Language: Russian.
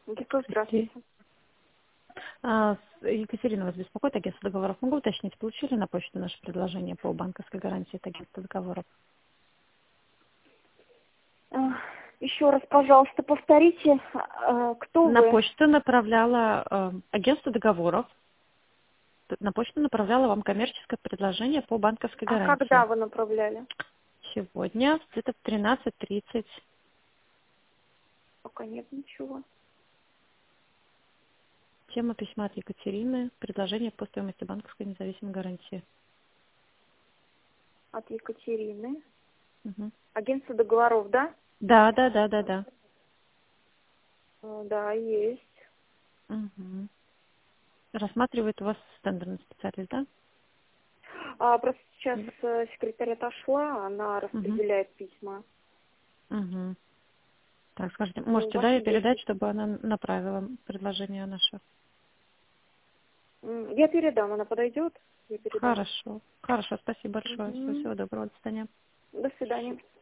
Здравствуйте. Екатерина вас беспокоит, агентство договоров. Могу уточнить, получили на почту наше предложение по банковской гарантии от агентства договоров? Еще раз, пожалуйста, повторите, кто На вы? почту направляла агентство договоров, на почту направляла вам коммерческое предложение по банковской А когда гарантии. вы направляли? Сегодня где-то в 13:30. Пока нет ничего. Тема письма от Екатерины. Предложение по стоимости банковской независимой гарантии. От Екатерины. Мгм. Агентство договоров, да? Да. Да, есть. Мгм. Рассматривает у вас тендерный специалист, да? Просто сейчас секретарь отошла, она Мгм. распределяет письма. Мгм. Так, скажите, Ну, можете, да, ваши ей передать, действия. чтобы она направила предложение наше? Я передам, она подойдет, я передам. Хорошо. Хорошо, спасибо большое. Мгм. Всего доброго, до свидания. До свидания.